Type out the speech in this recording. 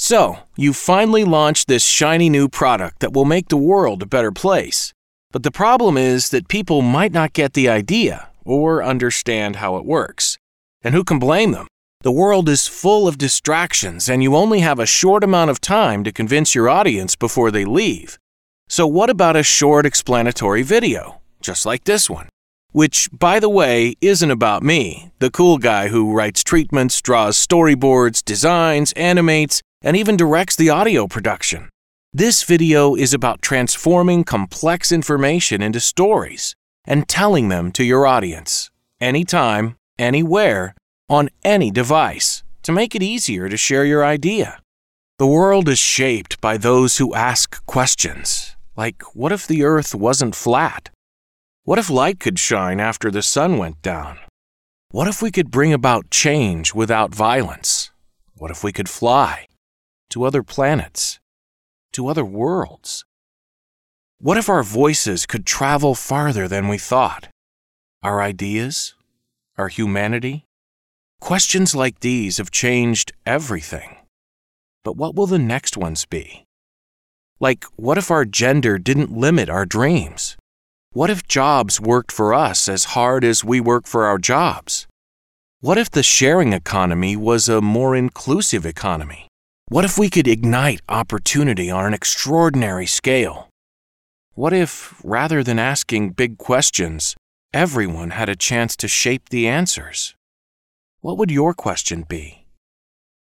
So, you finally launched this shiny new product that will make the world a better place. But the problem is that people might not get the idea or understand how it works. And who can blame them? The world is full of distractions, and you only have a short amount of time to convince your audience before they leave. So what about a short explanatory video, just like this one? Which, by the way, isn't about me, the cool guy who writes treatments, draws storyboards, designs, animates, and even directs the audio production. This video is about transforming complex information into stories and telling them to your audience, anytime, anywhere, on any device, to make it easier to share your idea. The world is shaped by those who ask questions, like what if the earth wasn't flat? What if light could shine after the sun went down? What if we could bring about change without violence? What if we could fly to other planets, to other worlds? What if our voices could travel farther than we thought? Our ideas? Our humanity? Questions like these have changed everything. But what will the next ones be? Like, what if our gender didn't limit our dreams? What if jobs worked for us as hard as we work for our jobs? What if the sharing economy was a more inclusive economy? What if we could ignite opportunity on an extraordinary scale? What if, rather than asking big questions, everyone had a chance to shape the answers? What would your question be?